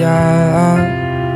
fire.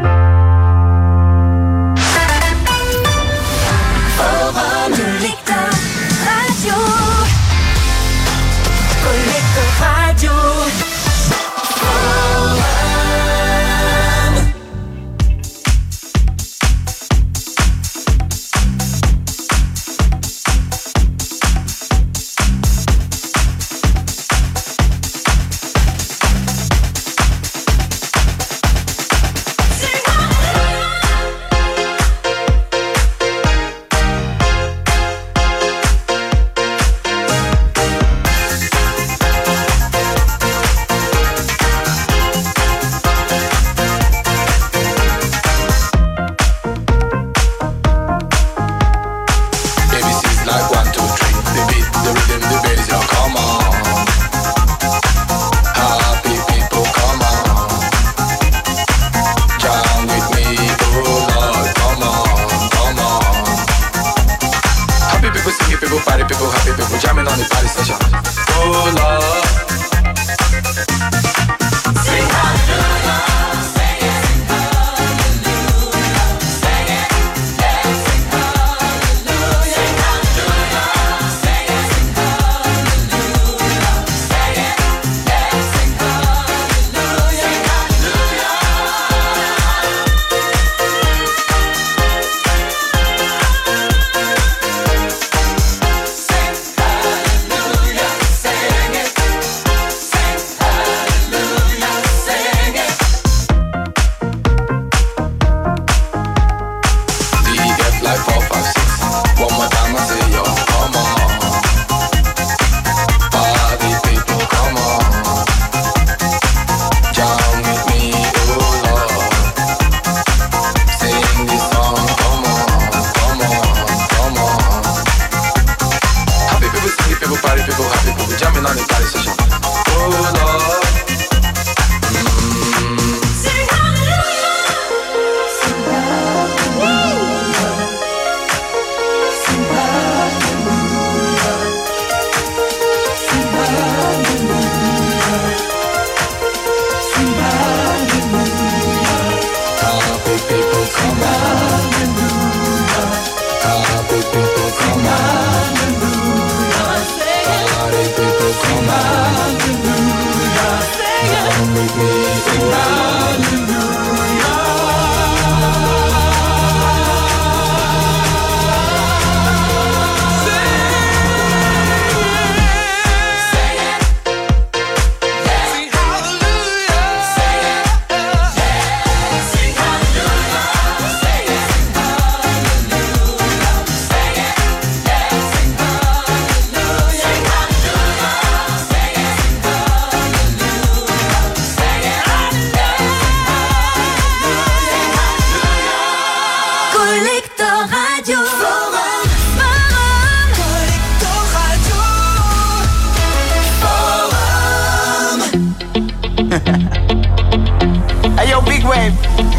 Hey yo, big wave.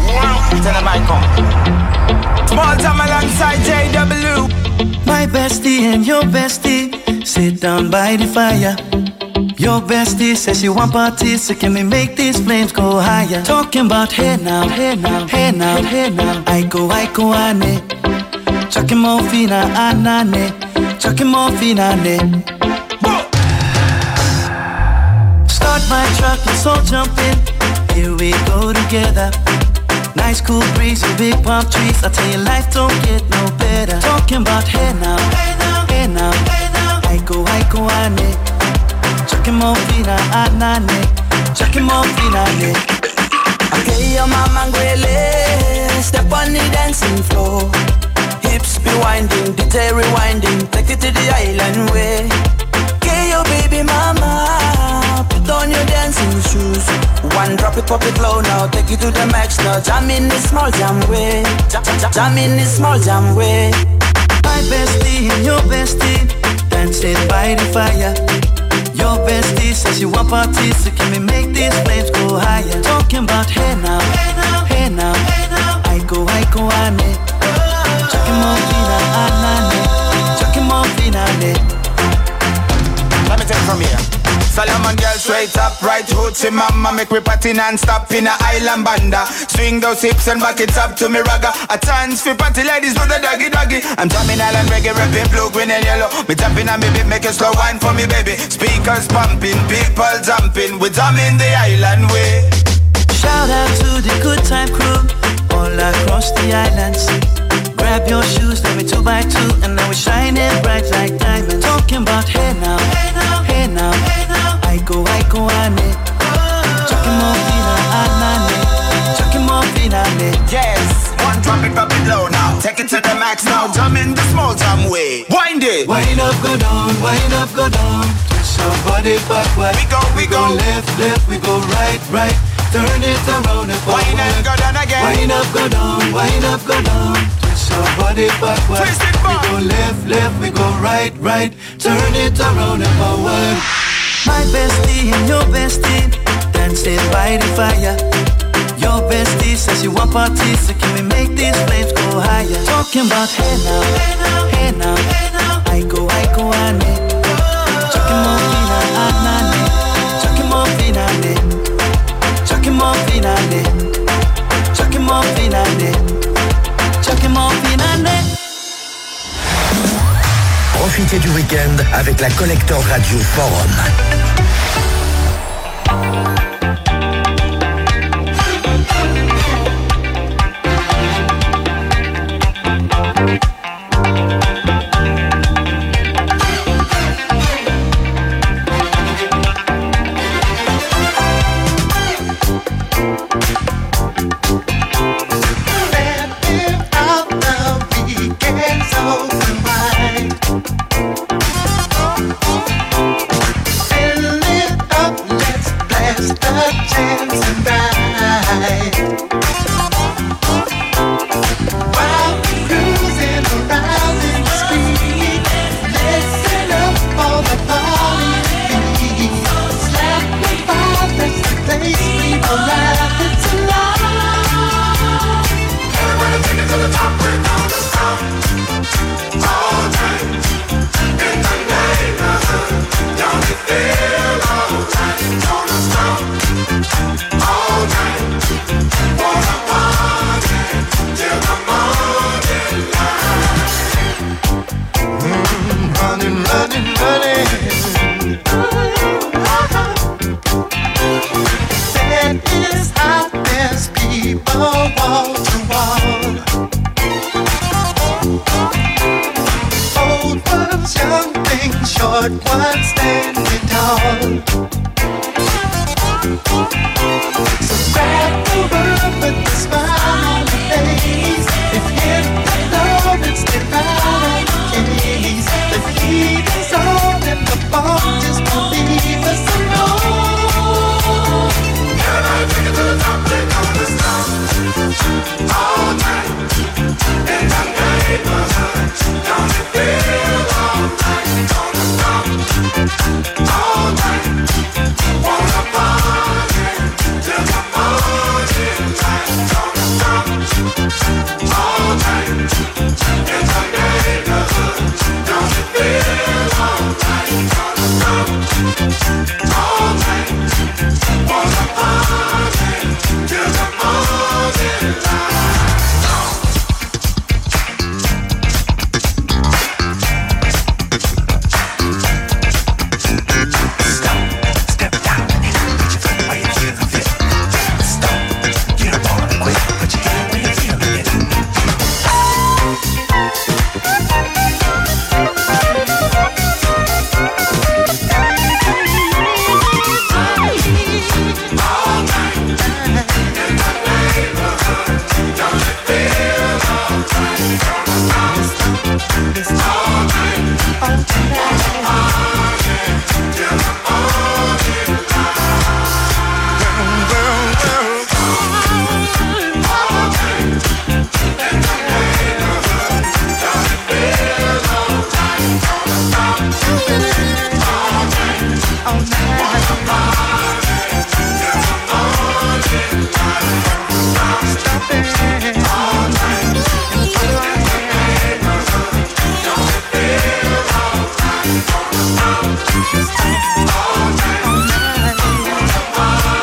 Tell them I come. Small time alongside JW. My bestie and your bestie sit down by the fire. Your bestie says she want parties, so can we make these flames go higher? Talking about hey now, hey now, hey now, hey now. I go ane. Chucking more fina anane. Chucking more fina ane. Start my truck, let's all jump in. Here we go together. Nice cool breeze and big palm trees. I tell you, life don't get no better. Talking about hey now, hey now, hey now, hey now. I go ane. Chucking more fina anane. Chucking more fina ane. Okay, your mama ngwele. Step on the dancing floor. Hips be winding, detail rewinding. Take it to the island way. Okay, your baby mama. Put on your dancing shoes. One drop it, pop it low now. Take it to the max now. Jam in this small jam way. Jam in this small jam way. My bestie and your bestie dancing by the fire. Your bestie says you want parties, so can we make these flames go higher? Talking about hey now, hey now, hey now, hey now. I go ane. Chucking more fina anane. Chucking more fina ane. Let me take it from here. Solomon girl straight up, right hood Say mama make we party non-stop in a island banda. Swing those hips and back it up to me ragga. A chance for party ladies do the doggy doggy. I'm drumming island reggae, rapping blue, green and yellow. Me tapping on me beat, make a slow wine for me baby. Speakers pumping, people jumping. We drumming the island way. Shout out to the good time crew all across the islands. Grab your shoes, let me 2x2, and now we're shining bright like diamonds. Talking about hey now, hey now, hey now, hey now. I go, ane. Chucking more fina, anane. Chucking more fina, ane. Yes, one drop it low now. Take it to the max now. Jump in the small jam way. Wind it. Wind up, go down, wind up, go down. Twist your body backward. We go left, we go right, right. Turn it around and forward. Wind up, go down again. Wind up, go down, wind up, go down. Twist your body backward. Twist it back. We go left, we go right, right. Turn it around and forward. My bestie and your bestie dancing by the fire. Your bestie says you want parties, so can we make these flames go higher? Talking about hey now, hey now, hey now, hey now. I go, ane. Chucking more fina, anane. Chucking more fina, ane. Chucking more fina, ane. Chucking more fina, ane. Chucking more fina, ane. Profitez du week-end avec la Collector Radio Forum. All night.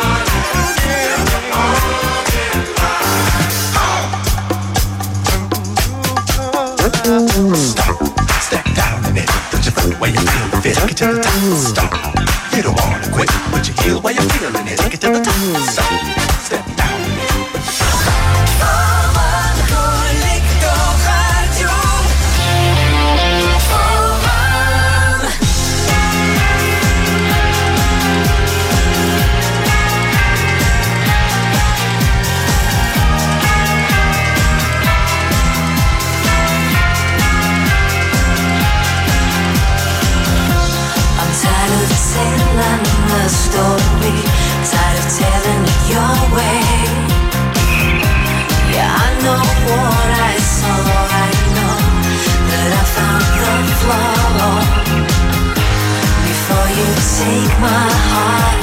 my heart,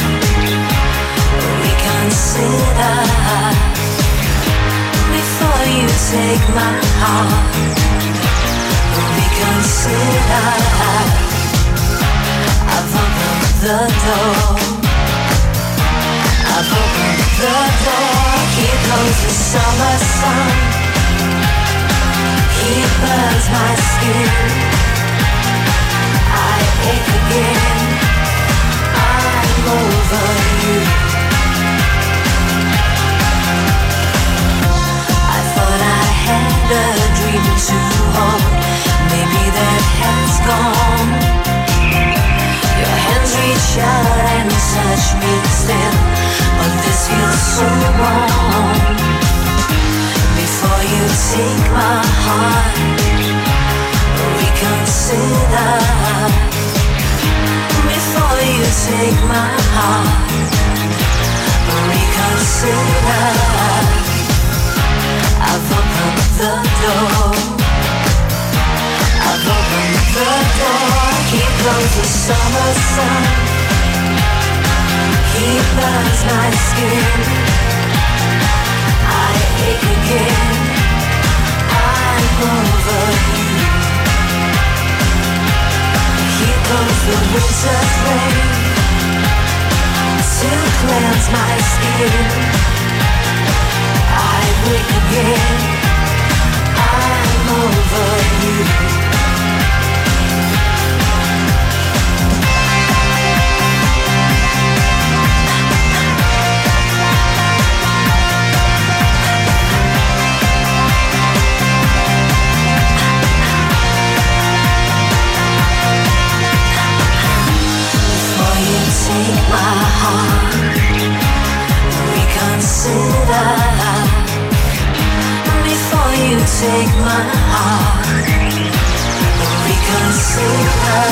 reconsider. Before you take my heart, reconsider. I've opened the door, I've opened the door. Here goes the summer sun, he burns my skin. I ache again, I'm over you. I thought I had a dream to hold, maybe that has gone. Your hands reach out and touch me still, but this feels so wrong. Before you take my heart, reconsider. Before you take my heart, reconsider. I've opened the door, I've opened the door. Here goes the summer sun, he burns my skin. I ache again, I'm over you. Here goes the winter's rain to cleanse my skin. I wake again, I'm over you. Take my heart, reconsider. Before you take my heart, reconsider.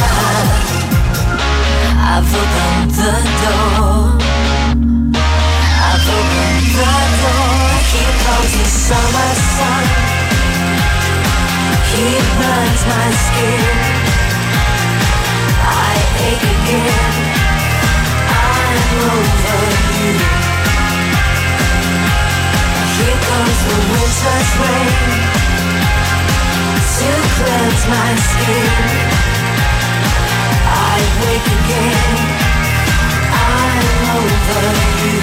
I've opened the door, I've opened the door. Here comes the summer sun, he burns my skin. I ache again, I'm over you. Here comes the winter's rain to cleanse my skin. I wake again, I'm over you.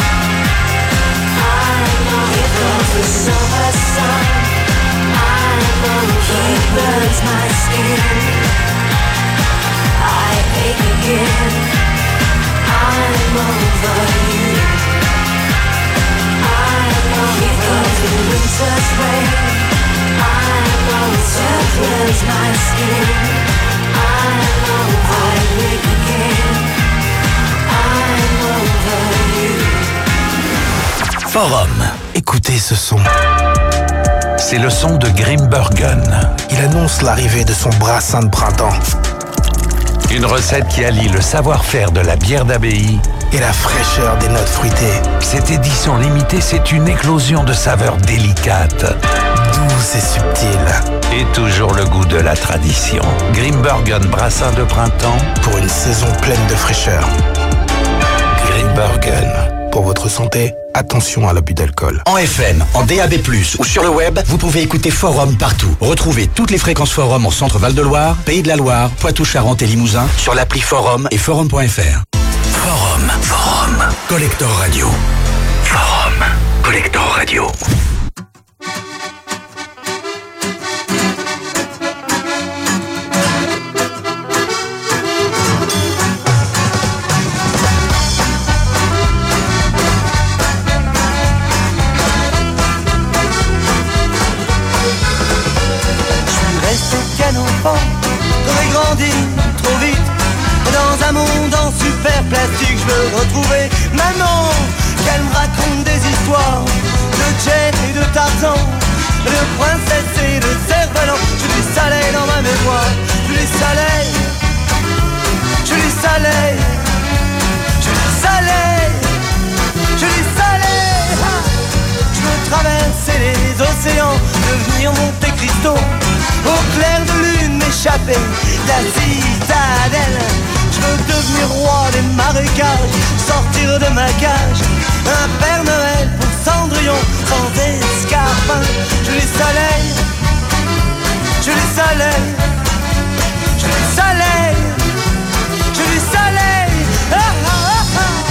Here comes the summer sun, I'm over you. He burns my skin. I ache again, I'm over you. Here comes the winter's rain, I'm over to cleanse my skin. I'm over, I wake again, I'm over you. Forum, écoutez ce son. C'est le son de Grimbergen. Il annonce l'arrivée de son brassin de printemps. Une recette qui allie le savoir-faire de la bière d'abbaye et la fraîcheur des notes fruitées. Cette édition limitée, c'est une éclosion de saveurs délicates, douces et subtiles. Et toujours le goût de la tradition. Grimbergen brassin de printemps pour une saison pleine de fraîcheur. Grimbergen. Pour votre santé, attention à l'abus d'alcool. En FM, en DAB+, ou sur le web, vous pouvez écouter Forum partout. Retrouvez toutes les fréquences Forum en Centre Val-de-Loire, Pays de la Loire, Poitou-Charentes et Limousin sur l'appli Forum et Forum.fr. Forum. Collector Radio. Forum. Collector Radio. J'aurais grandi trop vite. Dans un monde en super plastique, je veux retrouver maman, qu'elle me raconte des histoires de Jane et de Tarzan, de princesse et de cerf-volant. Je lui salais dans ma mémoire, je lui salais, je lui salais, je lui salais, je lui salais. Je veux traverser les océans, devenir Monte Cristo, au clair de lune m'échapper de la citadelle. Je Je veux devenir roi des marécages, sortir de ma cage. Un Père Noël pour Cendrillon, sans escarpin. Je les soleil, je les soleil, je les soleil, je les soleil. Ah, ah, ah, ah.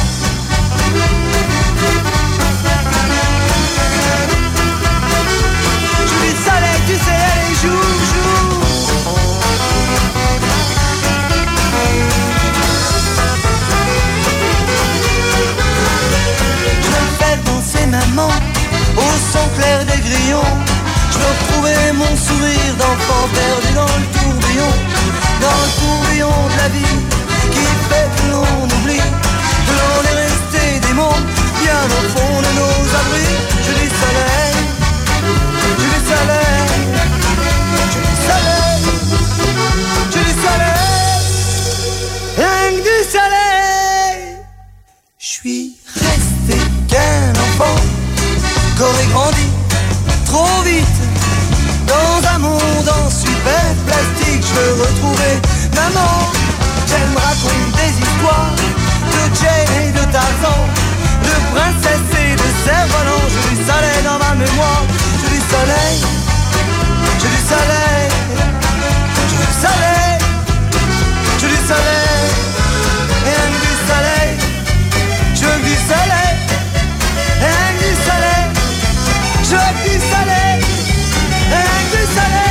Je les soleil, tu sais, allez, joue, joue. Je veux faire danser maman au son clair des grillons. Je veux retrouver mon sourire d'enfant perdu dans le tourbillon de la vie qui fait que l'on oublie que l'on est resté des mondes bien au fond de nos abris. Je dis soleil, je dis soleil, je dis soleil, je dis soleil, rien que du soleil. Je suis resté qu'un enfant, qu'aurait grandi trop vite dans un monde en super plastique. Je veux retrouver maman. Elle me raconte des histoires de Jane et de Tarzan, de princesses et de cerfs-volants. Je dis soleil dans ma mémoire. Je dis soleil, je dis soleil, je dis soleil, je dis soleil, rien que du soleil. Je veux du soleil, rien que du soleil. Je veux du soleil, rien que du soleil.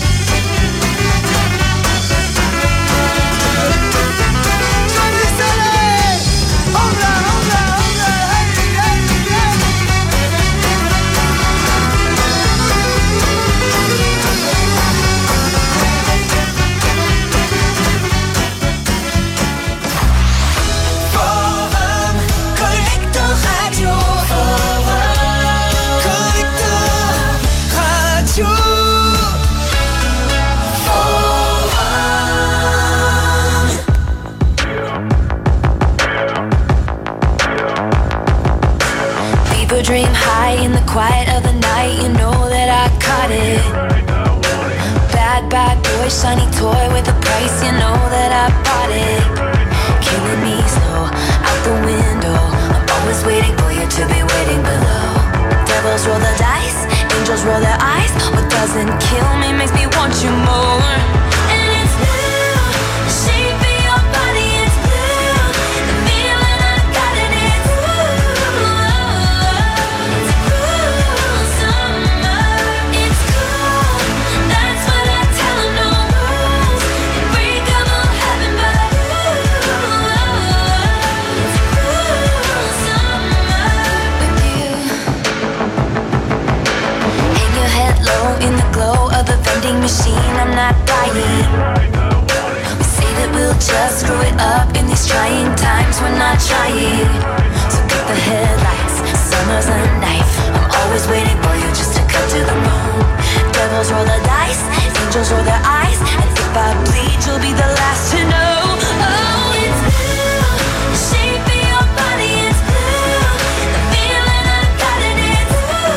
Dream high in the quiet of the night, you know that I caught it. Bad, bad boy, shiny toy with a price, you know that I bought it. Killing me slow, out the window. I'm always waiting for you to be waiting below. Devils roll the dice, angels roll their eyes. What doesn't kill me makes me want you more. And it's blue, the shape of your body, it's blue. The feeling I got it, it's blue. In the glow of the vending machine, I'm not dying. We say that we'll just screw it up in these trying times, we're not trying. So cut the headlights, summer's a knife. I'm always waiting for you just to cut to the bone. Devils roll the dice, angels roll their eyes. And if I bleed, you'll be the last to know. Oh, it's blue, the shape of your body is blue. The feeling I got it, it's blue.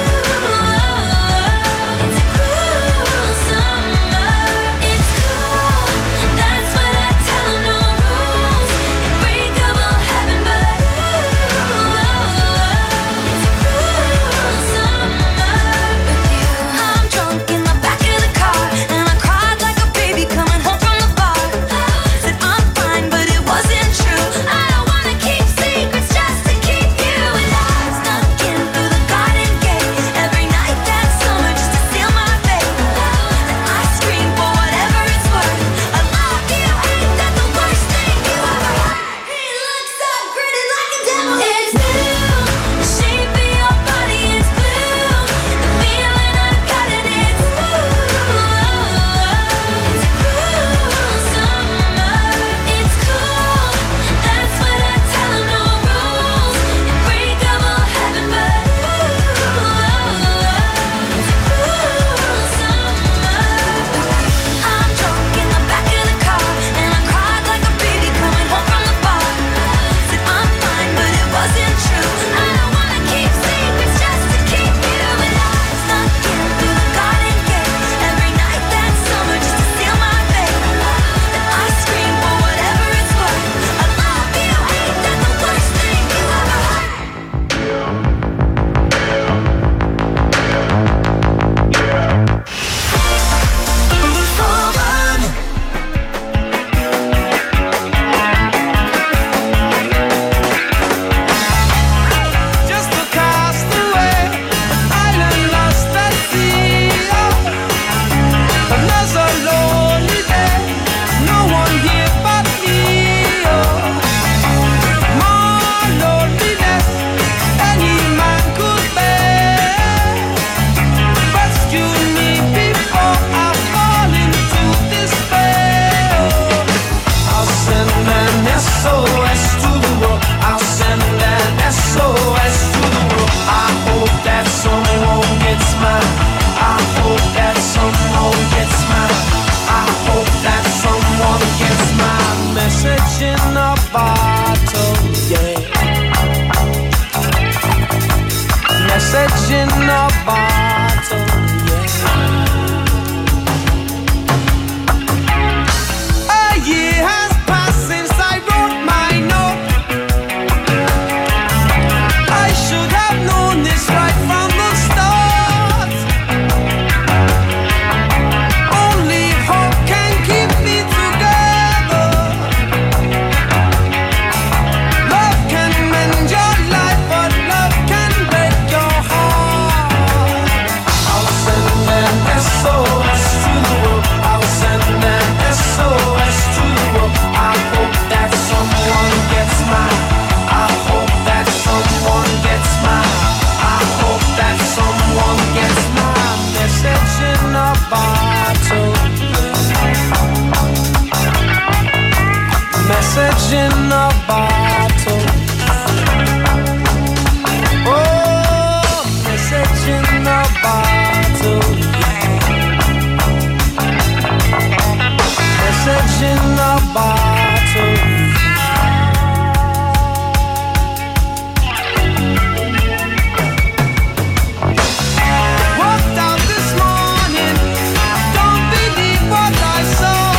message in a bottle, yeah. A year has passed since I wrote my note. I should have known this right from the start. Only hope can keep me together. Love can mend your life, but love can break your heart. I'll send an SOS to the world. I'll send an SOS to the world. I hope that someone gets mine. I hope that someone gets mine. I hope that someone gets my message in a bottle. Message in a bottle. Oh, message in a bottle. Message in a bottle. Walked out this morning, don't believe what I saw.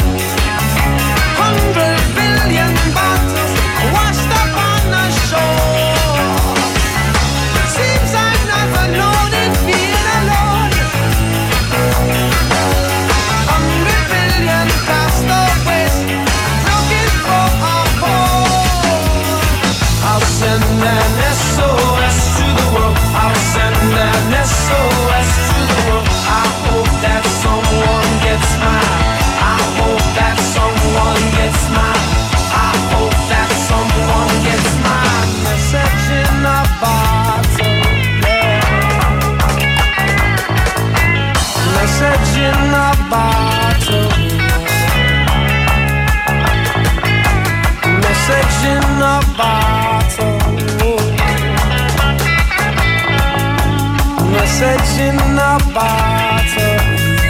100 billion bottles washed up on the shore. Seems I've never known it being alone. 100 billion cast away, looking for a home. I'll send an SOS to the world. I'll send an SOS to the world. I hope that someone gets mine. I hope that someone gets mine. I hope that someone gets my message in a bottle. Yeah. Message in a bottle. Message in a bottle. Message in a bottle.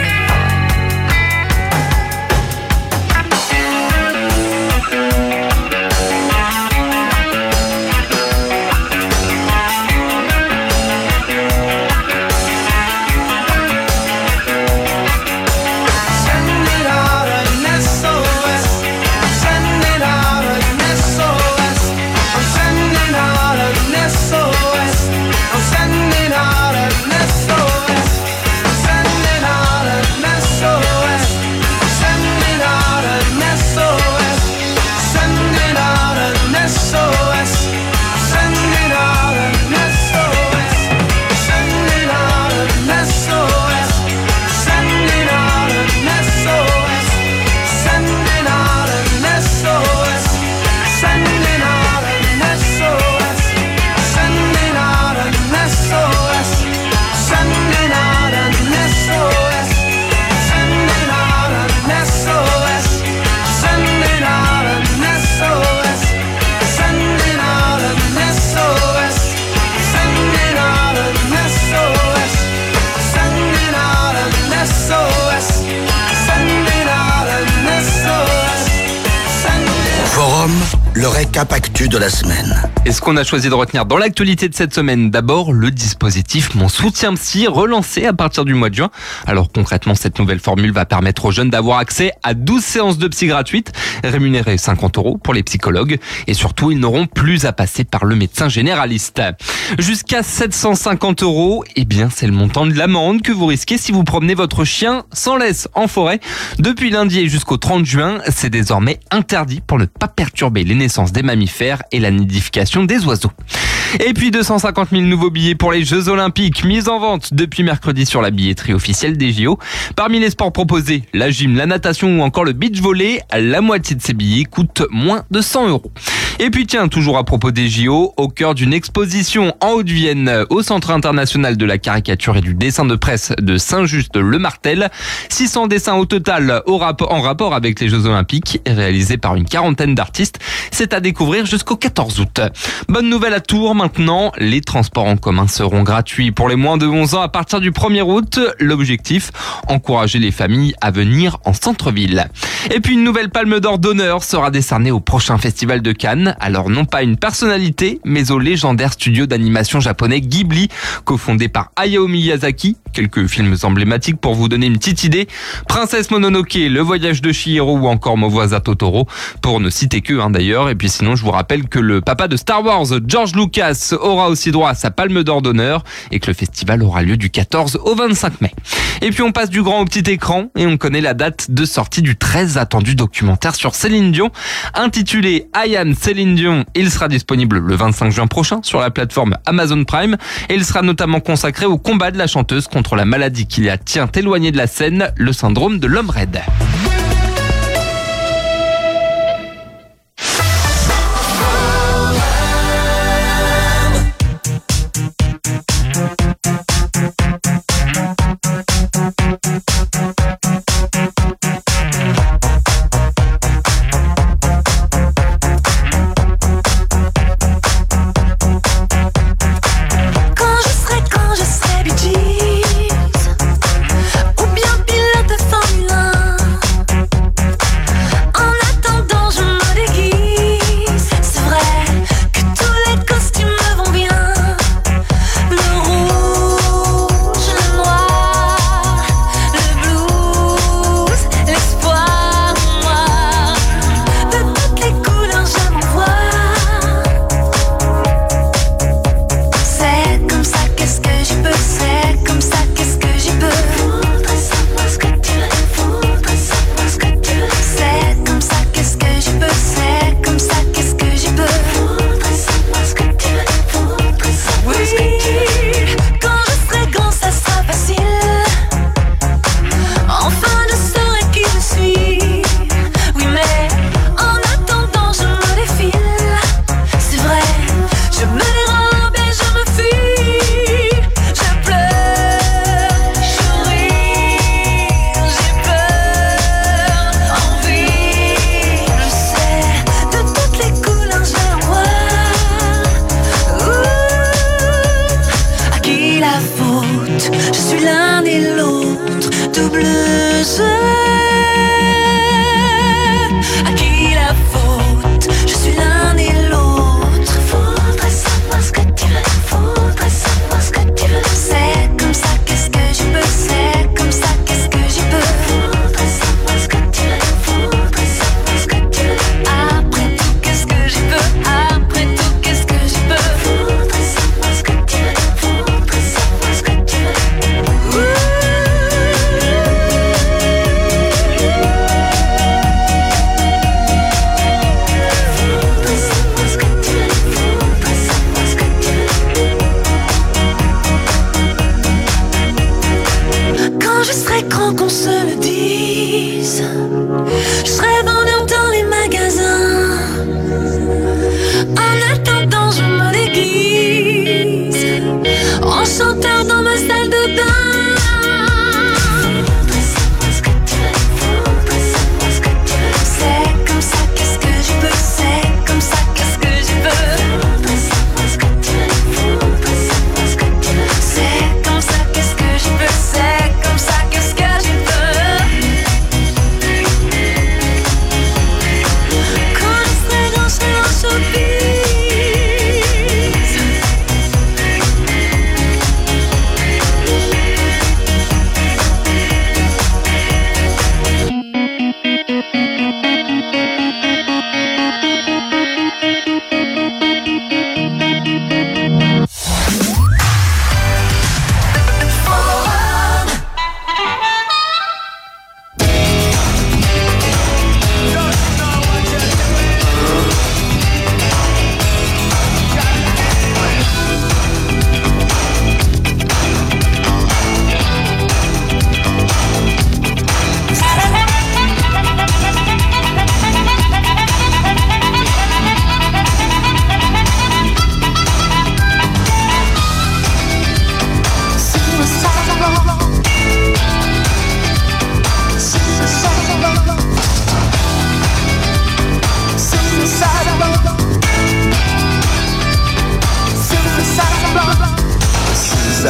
Send it out an SOS. Send it out an SOS. I'm sending out an SOS. I'm sending out an SOS. Sending out an SOS. Sending out an SOS. Sending out an SOS. Sending out an SOS. Sending out an SOS. Sending out an SOS. Sending out an SOS. Sending out an SOS. Sending out an SOS. Sending out an SOS. Sending out an SOS. Sending out an SOS. Sending out an SOS. Sending out an SOS. Sending out an SOS. Sending out an SOS. Forum, le récap actu de la semaine. Et ce qu'on a choisi de retenir dans l'actualité de cette semaine, d'abord le dispositif Mon Soutien Psy, relancé à partir du mois de juin. Alors concrètement, cette nouvelle formule va permettre aux jeunes d'avoir accès à 12 séances de psy gratuites, rémunérées 50 € pour les psychologues. Et surtout, ils n'auront plus à passer par le médecin généraliste. Jusqu'à 750 €, eh bien c'est le montant de l'amende que vous risquez si vous promenez votre chien sans laisse en forêt. Depuis lundi et jusqu'au 30 juin, c'est désormais interdit pour ne pas perturber les naissances des mammifères et la nidification des oiseaux. Et puis 250 000 nouveaux billets pour les Jeux Olympiques, mis en vente depuis mercredi sur la billetterie officielle des JO. Parmi les sports proposés, la gym, la natation ou encore le beach volley, la moitié de ces billets coûtent moins de 100 €. Et puis tiens, toujours à propos des JO, au cœur d'une exposition en Haute-Vienne, au Centre international de la caricature et du dessin de presse de Saint-Just-le-Martel, 600 dessins au total en rapport avec les Jeux Olympiques, réalisés par une quarantaine d'artistes. C'est c'est à découvrir jusqu'au 14 août. Bonne nouvelle à Tours maintenant, les transports en commun seront gratuits pour les moins de 11 ans à partir du 1er août. L'objectif, encourager les familles à venir en centre-ville. Et puis une nouvelle palme d'or d'honneur sera décernée au prochain festival de Cannes. Alors non pas une personnalité, mais au légendaire studio d'animation japonais Ghibli, cofondé par Hayao Miyazaki. Quelques films emblématiques pour vous donner une petite idée. Princesse Mononoke, Le Voyage de Chihiro ou encore Mon voisin Totoro, pour ne citer que d'ailleurs. Et puis sinon, je vous rappelle que le papa de Star Wars, George Lucas, aura aussi droit à sa palme d'or d'honneur et que le festival aura lieu du 14 au 25 mai. Et puis on passe du grand au petit écran et on connaît la date de sortie du très attendu documentaire sur Céline Dion. Intitulé I Am Céline Dion, il sera disponible le 25 juin prochain sur la plateforme Amazon Prime et il sera notamment consacré au combat de la chanteuse contre la maladie qui la tient éloignée de la scène, le syndrome de l'homme raide.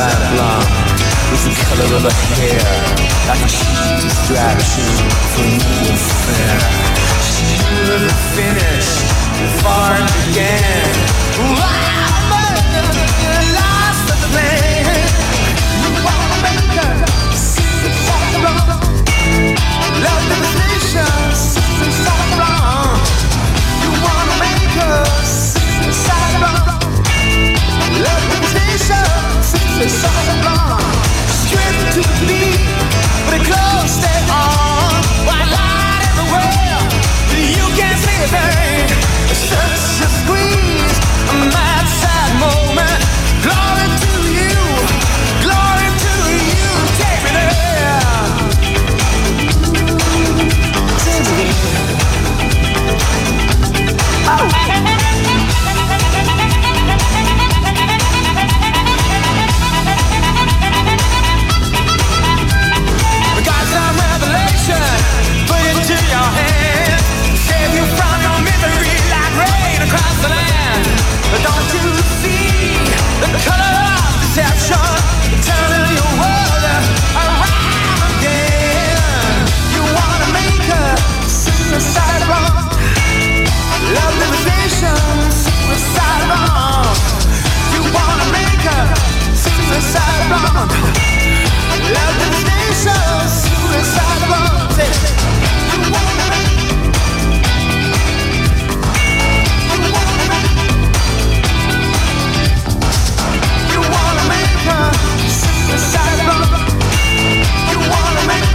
suicide blonde was the color of her hair, like a cheap distraction for new affair. She would have finished before it began. Wow, but you lost the plan. You wanna make her suicide blonde. Love devastation, suicide blonde. You wanna make her suicide blonde. Love devastation, suicide blonde. Straight to the beat, but it close that on. White light in the world, you can't see a thing. It's just a squeeze, a mad sad moment. Glory to you, glory to you. Take me there. Take me there. Oh. Don't you see the color of deception turning your world around again? You wanna make her suicide blonde. Love devastation, suicide blonde. You wanna make her suicide blonde. Love devastation, suicide blonde. You wanna make suicide blonde. You wanna make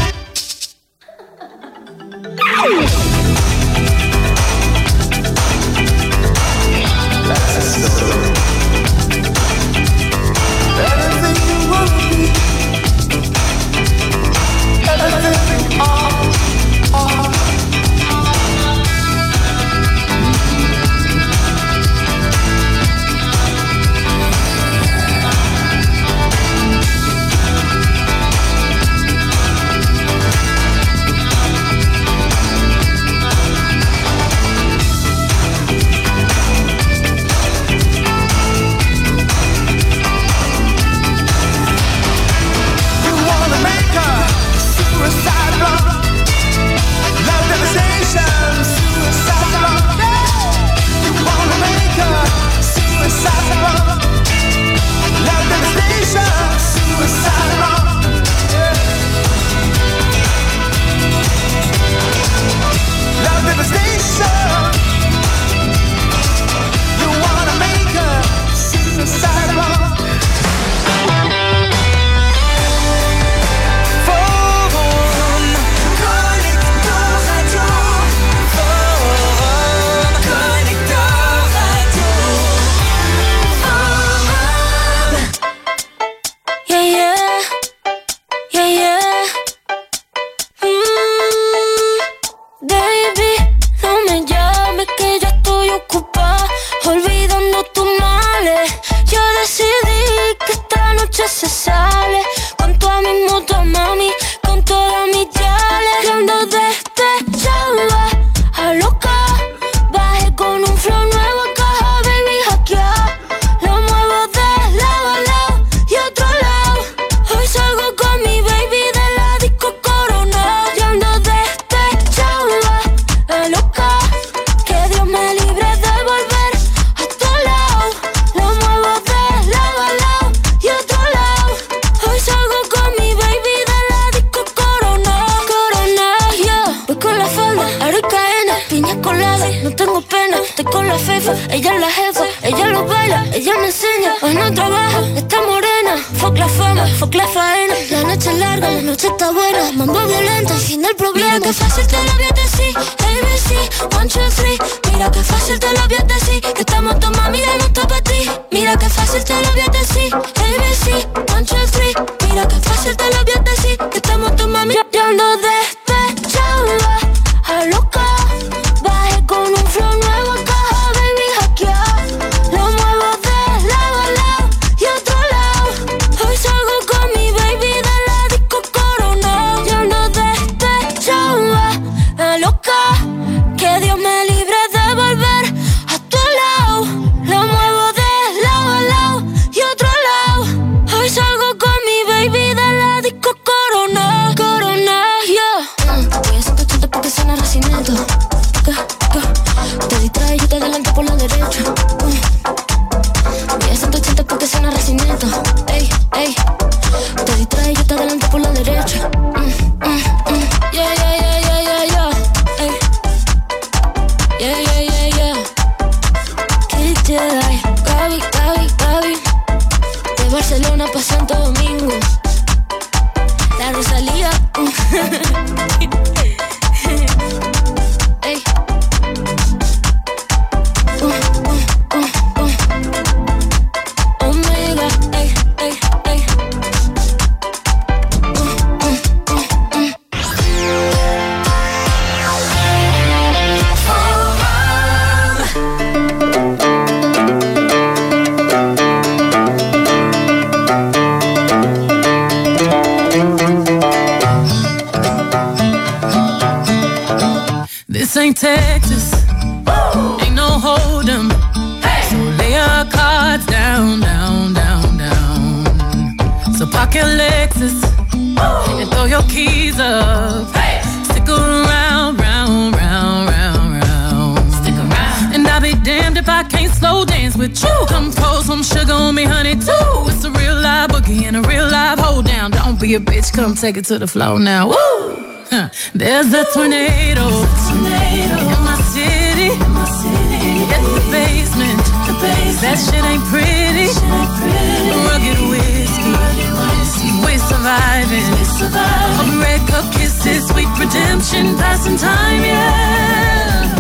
that's a story. Everything you want to be, everything all. pa' Santo Domingo. La Rosalía. Ey. Omega, ey, ey, ey. This ain't Texas, ain't no hold'em. So lay your cards down, down, down, down. So park your Lexus and throw your keys up. Stick around, round, round, round, round. Stick around. And I'll be damned if I can't slow dance with you. Come pour some sugar on me, honey, too. It's a real live boogie and a real live hold down. Don't be a bitch, come take it to the floor now. Woo! There's a tornado in my city. It's the basement. That shit ain't pretty. Rugged whiskey. We're surviving. Red cup kisses, sweet redemption, passing time, yeah.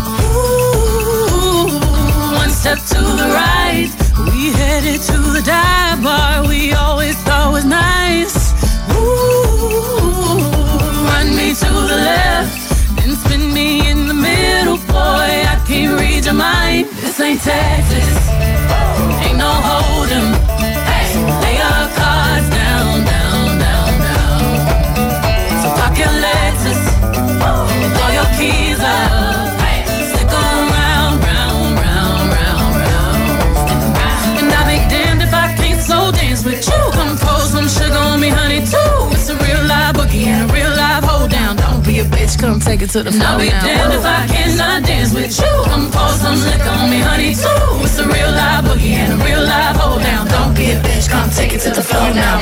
Ooh, one step to the right, we headed to the dive bar we always thought was nice. Ooh, run me to the left, then spin me in the middle, boy, I can't read your mind. This ain't Texas, ain't no hold'em. Lay your cards down, down, down, down. So park your Lexus and throw your keys up. Stick around, round, round, round, round. And I'll be damned if I can't slow dance with you. Come pour some sugar on me, honey, too. It's a real live boogie and a real live hold down. Don't be a bitch, come take it to the floor. I'll be damned if I cannot dance with you. Come pour some liquor on me, honey, too. It's a real live boogie and a real live hold down. Don't be a bitch, come take it to the floor now.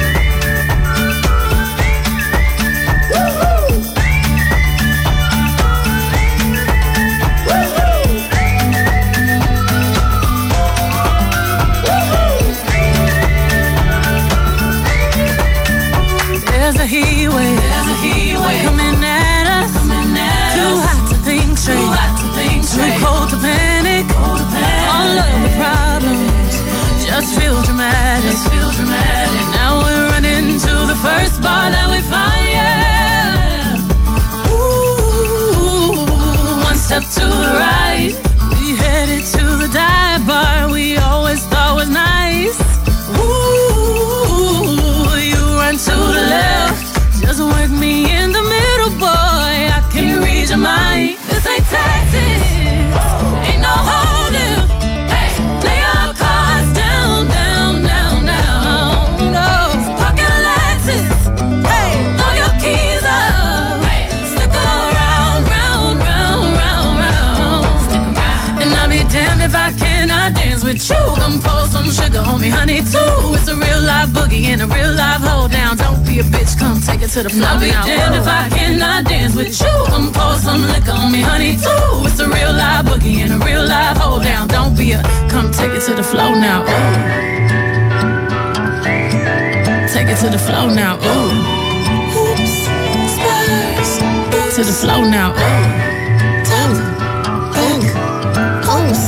There's a heat wave coming at us. Too hot to think straight, too cold to panic. All of the problems just feel dramatic. Now we're running to the first bar that we find, yeah. Ooh, one step to the right, we headed to the dive bar we always thought was nice. Ooh, you run to the left, just work me in the middle, boy, I can't read your mind. This ain't Texas, ain't no hold'em. Lay your cards down, down, down, down. No, park your Lexus, throw your keys up. Stick around, round, round, round, round. And I'll be damned if I cannot dance with you. Come pour some sugar on me, honey, too. It's a real live boogie and a real live hold down. Don't be a bitch, come take it to the floor. I'll be damned if I cannot dance with you. Come pour some liquor on me, honey, too. It's a real live boogie and a real live hold down. Don't be a, come take it to the floor now. Ooh. Take it to the floor now. Ooh. Oops, spurs. To the floor now. Ooh. Top, back, close.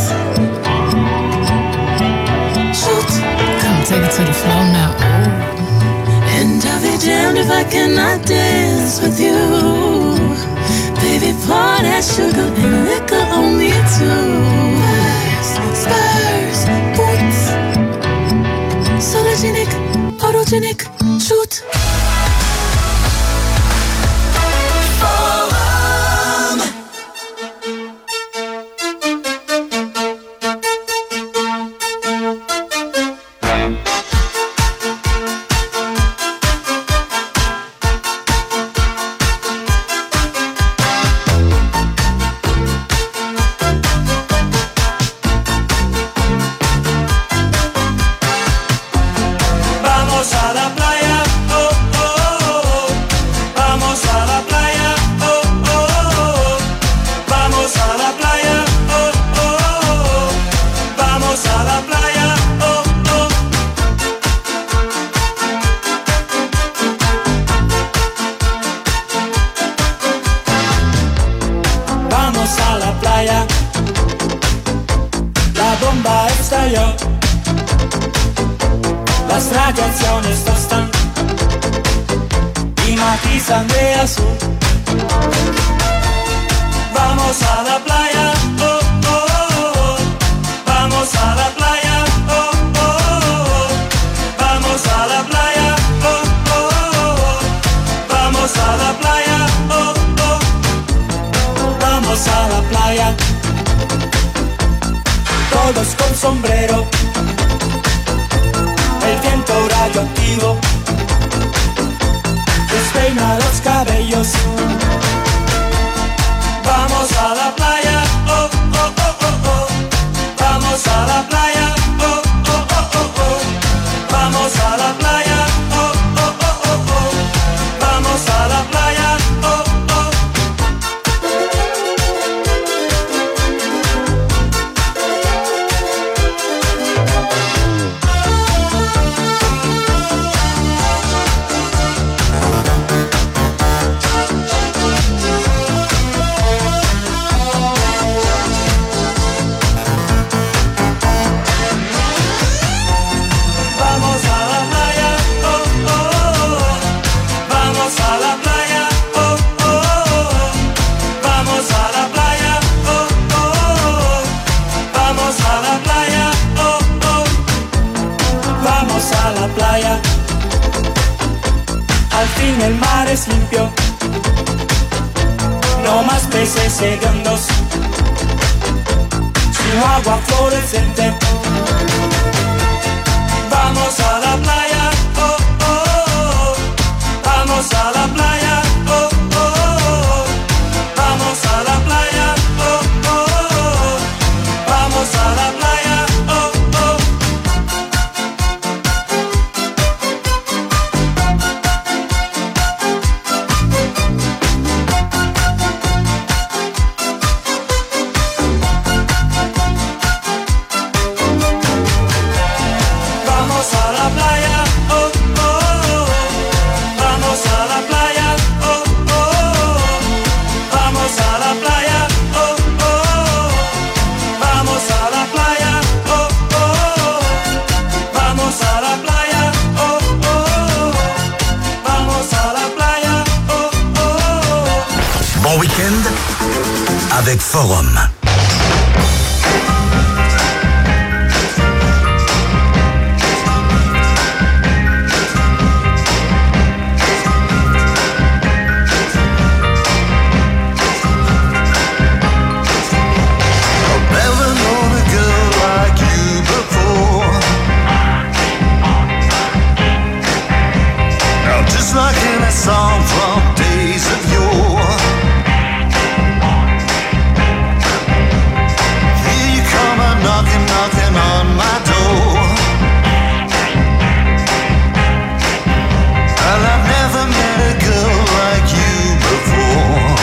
Shoot. Come take it to the floor now. Ooh. And I'll be damned if I cannot dance with you. Baby, pour that sugar and liquor on me too. Spurs, boots, sologenic, photogenic, shoot. neones tostan y matizan de azul. Vamos a la playa, oh, oh, oh, oh. Vamos a la playa, oh, oh, oh. Vamos a la playa, oh, oh, oh. Vamos a la playa, oh, oh. Vamos a la playa. Todos con sombrero, el viento radioactivo despeina los cabellos. Vamos a la playa, oh, oh, oh, oh, oh. Vamos a la playa, oh, oh, oh, oh, oh. Vamos a la playa, oh, oh, oh, oh, oh. Vamos a la playa, oh, oh. Al fin el mar es limpio, no más peces hediondos, sino agua fluorescente. Vamos a la playa, oh, oh, oh. Vamos a la playa, oh, oh, oh. Vamos a la playa, oh, oh, oh. Vamos a la playa, oh, oh. Vamos a la playa, oh, oh, oh. Vamos a la playa, oh, oh, oh. Vamos a la playa, oh, oh, oh. Vamos a la playa, oh, oh, oh. Vamos a la playa, oh, oh, oh. Vamos a la playa, oh, oh, oh. Bon week-end avec Forum. Song from days of yore. Here you come, I'm knocking, knocking on my door. Well, I've never met a girl like you before.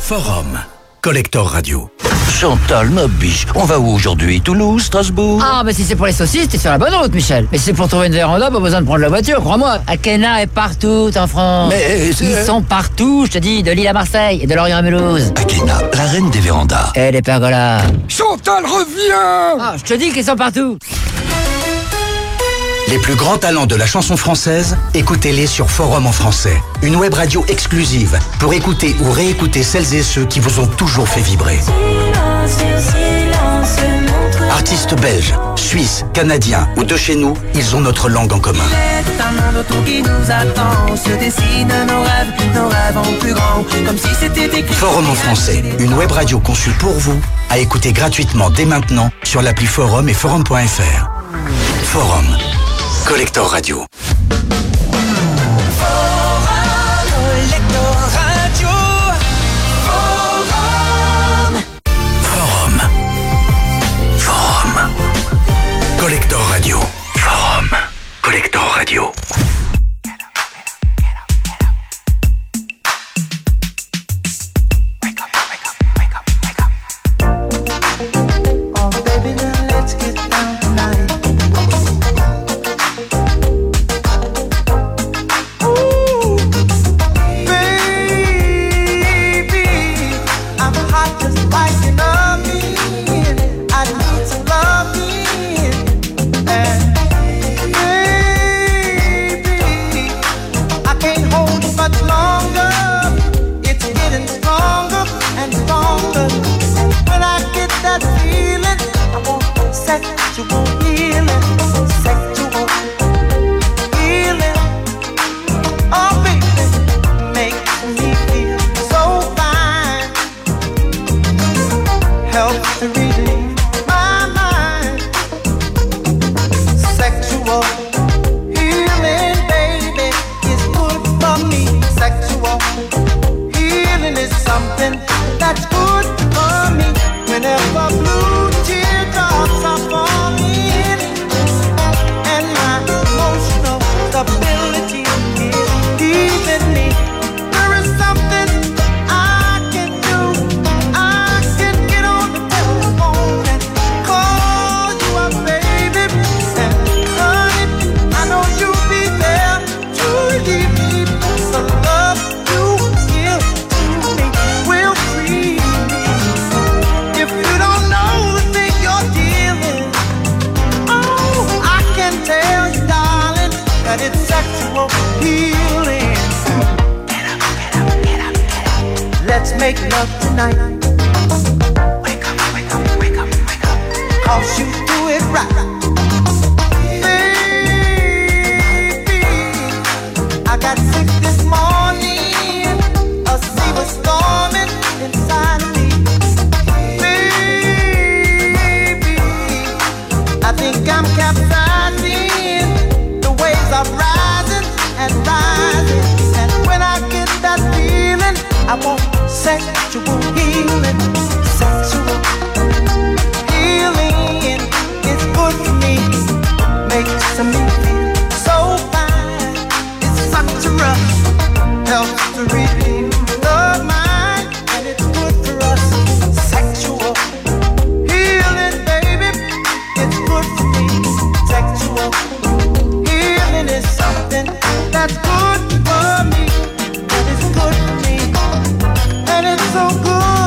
Forum. Collector Radio. Chantal, ma biche, on va où aujourd'hui? Toulouse, Strasbourg? Ah, bah si c'est pour les saucisses, t'es sur la bonne route, Michel. Mais si c'est pour trouver une véranda, pas besoin de prendre la voiture, crois-moi. Akena est partout en France. Mais ils sont partout, je te dis, de Lille à Marseille et de Lorient à Mulhouse. Akena, la reine des vérandas. Et les pergolas. Chantal, reviens! Ah, je te dis qu'ils sont partout. Les plus grands talents de la chanson française, écoutez-les sur Forum en français. Une web radio exclusive pour écouter ou réécouter celles et ceux qui vous ont toujours fait vibrer. Artistes belges, suisses, canadiens ou de chez nous, ils ont notre langue en commun. C'est un monde autour qui nous attend, on se dessine nos rêves en plus grand, comme si c'était écrit. Forum en français, une web radio conçue pour vous, à écouter gratuitement dès maintenant sur l'appli Forum et Forum.fr. Forum. Collector Radio. Collector Radio. Forum. Collector Radio. Make love tonight. Wake up, wake up, wake up, wake up. 'Cause you do it right. Baby, I got sick this morning. A sea was storming inside of me. Baby, I think I'm capsizing. The waves are rising and rising. And when I get that feeling, I want sexual healing, sexual healing is good for me, makes me feel so fine. It's such a rush, helps to relieve the mind, and it's good for us. Sexual healing, baby, it's good for me. Sexual healing is something that's good for me, and it's good for me. And it's so good.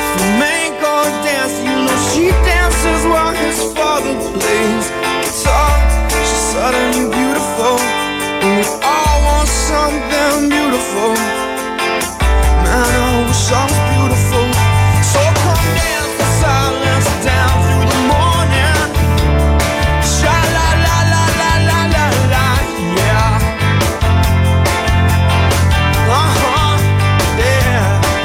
flamenco dance. You know she dances while his father plays guitar. She's suddenly beautiful, and we all want something beautiful. Man, I wish I was beautiful. So come dance the silence down through the morning. Sha la la la la la la la, yeah. Yeah.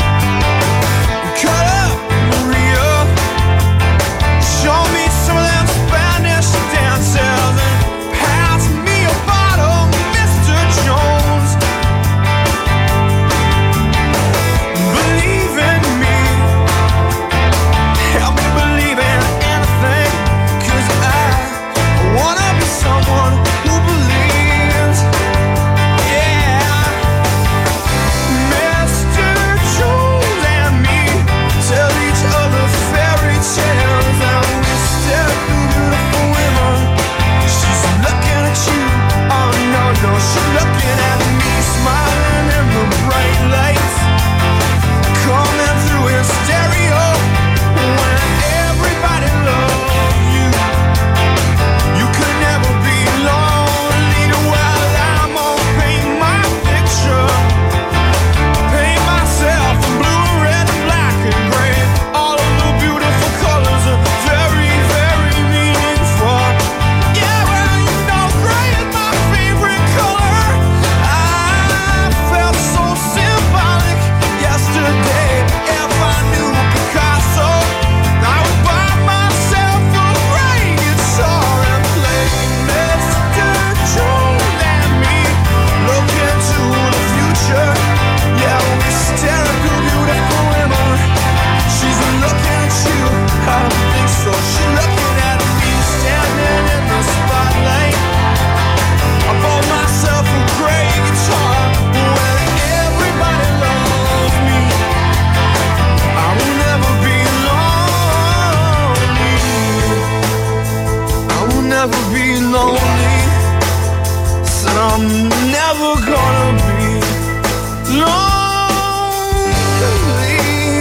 Cut up Maria, show me some of them Spanish dances, and pass me a bottle, Mr. Jones. Believe in me, help me believe in anything, 'cause I wanna be someone who believes. Yeah, Mr. Jones and me tell each other fairy tales, and we stare at the beautiful women. She's looking at you, oh no, no, she's looking at me, smiling in the bright lights coming through in stereo. When everybody loves you, you could never be lonely. Well, I'm gonna paint my picture, paint myself in blue, red, and black and gray. All of the beautiful colors are very, very meaningful. Yeah, well, you know gray is my favorite color. I felt so symbolic yesterday. If I knew Picasso, I would buy myself a gray guitar and play. Mr. Jones and me look into the future. Yeah, we stare at the beautiful women. She's looking at you, I don't think so. She's looking at me, standing in the spotlight. I bought myself a gray guitar. When everybody loves me, I will never be lonely. I will never be lonely. Said I'm never gonna be lonely.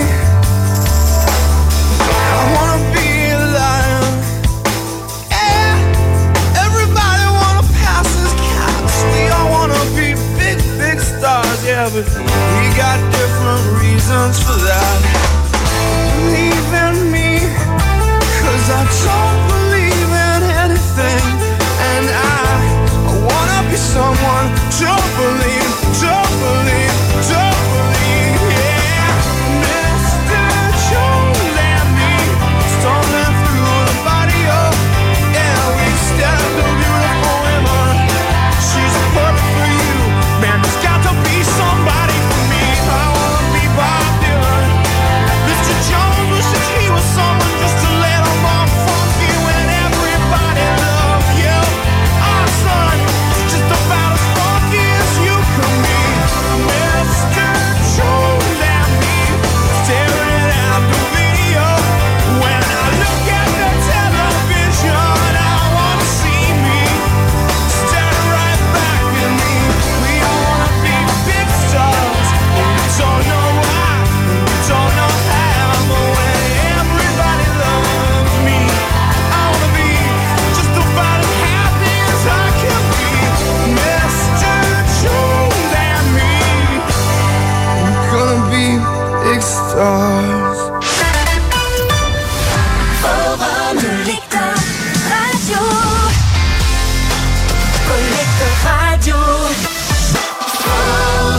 I wanna be alive. Yeah, everybody wanna pass this caps. We all wanna be big, big stars. Yeah, but we got different reasons for that. Believe in me, 'cause I don't believe in anything, and I wanna be someone to believe, don't believe, don't believe. Yeah, Mr. Jones and me stumbling through the barrio. Yeah, we stare at the beautiful women. She's perfect for you, man. There's got to be somebody for me. I wanna be Bob Dylan. Mr. Jones wishes he was someone just to let him off funky when everybody loves you. Our son is just about as funky as you can be. Mr. Jones and me staring at the video. When I look at the television, I wanna see me staring right back at me. We all wanna be big stars, but we don't know why, we don't know how. But when everybody loves me, I wanna be just about as happy as I can be. Mr. Jones and me, we're gonna be big stars. Forum de Lecteur Radio. Collecteur Radio. Forum.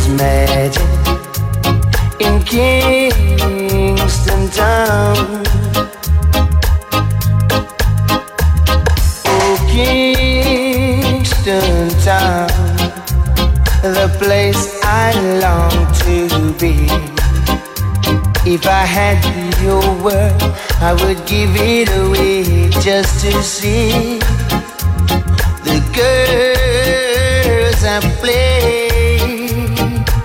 magic in Kingston Town. Oh, Kingston Town, the place I long to be. If I had your word, I would give it away just to see the girls I play.